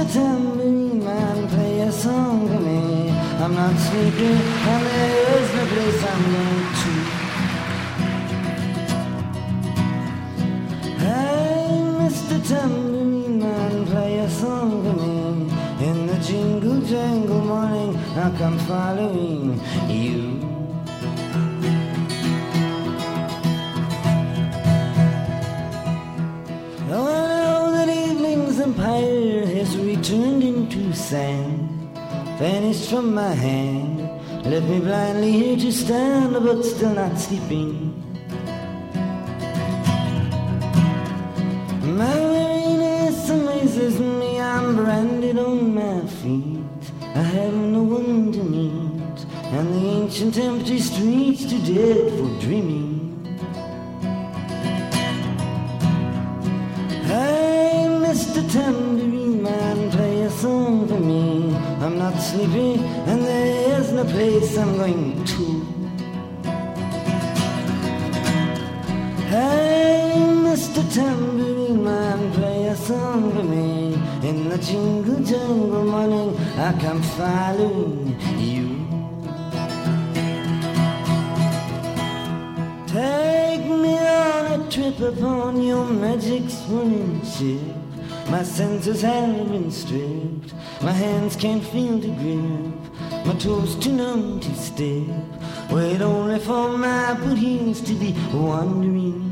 Mr. Tambourine Man, play a song for me. I'm not sleepy and there is no place I'm going to. Hey, Mr. Tambourine Man, play a song for me. In the jingle jangle morning, I'll come following you. Oh, I know that evening's empire has returned into sand, vanished from my hand, left me blindly here to stand, but still not sleeping. My weariness amazes me, I'm branded on my feet, I have no one to meet, and the ancient empty streets too dead for dreaming. Hey, Mr. Tambourine Man, play a song for me. I'm not sleepy and there is no place I'm going to. Hey, Mr. Tambourine Man, play a song for me. In the jingle jangle morning, I come following you. Take me on a trip upon your magic swirling ship. My senses have been stripped, my hands can't feel to grip, my toes too numb to step. Wait only for my boot heels to be wandering.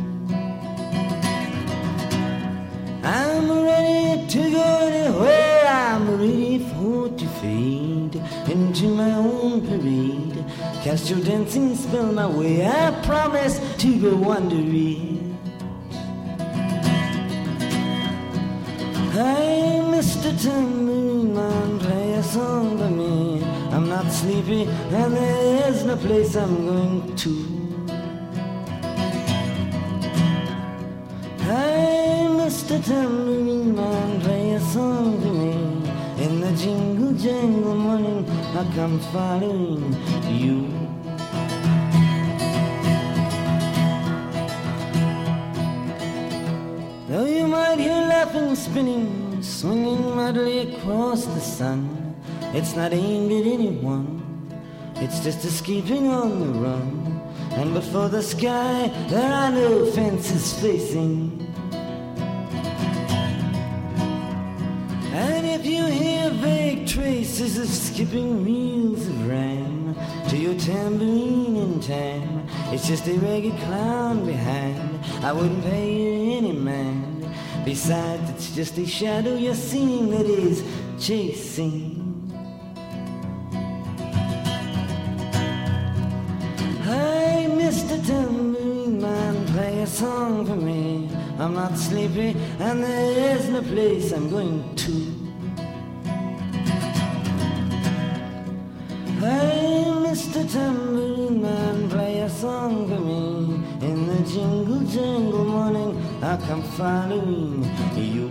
I'm ready to go anywhere, I'm ready for to fade into my own parade. Cast your dancing spell my way, I promise to go wandering. Hey, Mr. Tambourine Man, play a song for me. I'm not sleepy and there is no place I'm going to. Hey, Mr. Tambourine Man, play a song for me. In the jingle jangle morning, I come following you. Though you might hear laughing, spinning, swinging madly across the sun, it's not aimed at anyone, it's just escaping on the run. And before the sky, there are no fences facing. And if you hear vague traces of skipping reels of rhyme to your tambourine in time, it's just a ragged clown behind. I wouldn't pay you any mind. Besides, it's just a shadow you're seeing that is chasing. Hey, Mr. Tambourine Man, play a song for me. I'm not sleepy and there is no place I'm going to. Hey, Mr. Tambourine Man, play a song for me. In the jingle jangle morning, I come following you.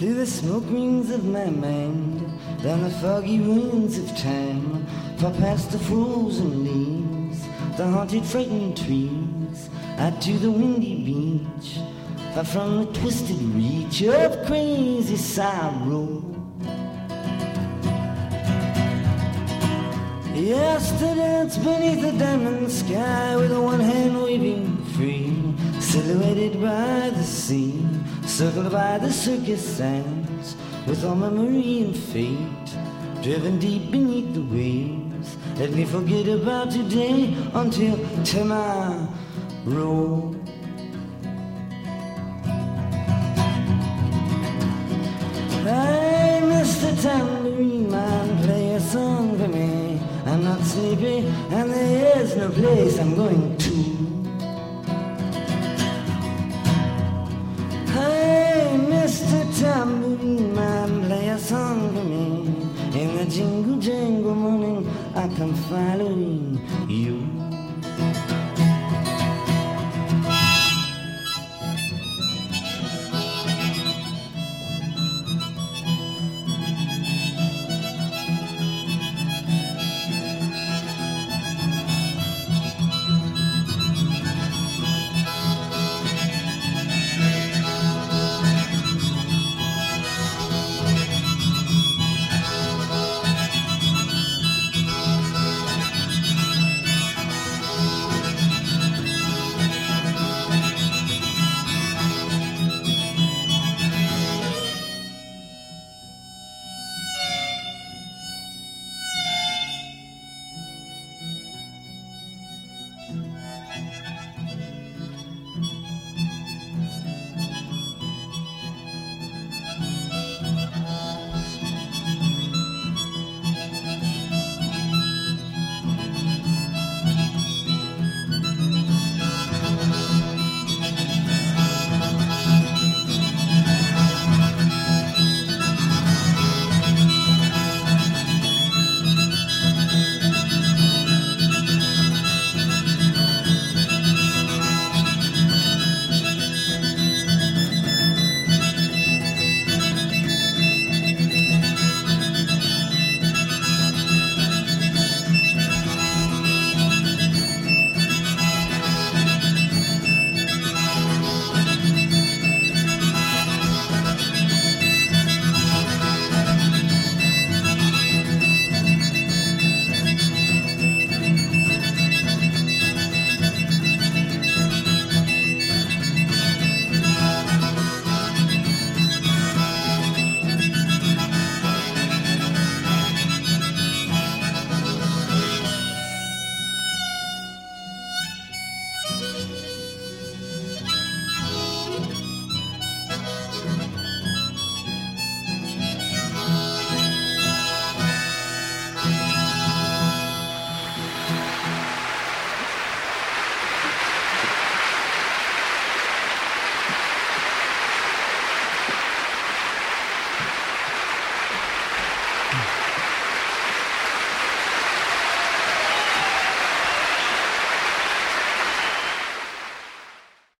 through the smoke rings of my mind, down the foggy ruins of time, far past the frozen leaves, the haunted frightened trees, out to the windy beach, far from the twisted reach of crazy sorrow. Yesterday's beneath the diamond sky, with one hand waving free, silhouetted by the sea, circled by the circus sands, with all memory and fate driven deep beneath the waves. Let me forget about today until tomorrow. Hey, Mr. Tambourine Man, play a song for me. I'm not sleepy and there is no place I'm going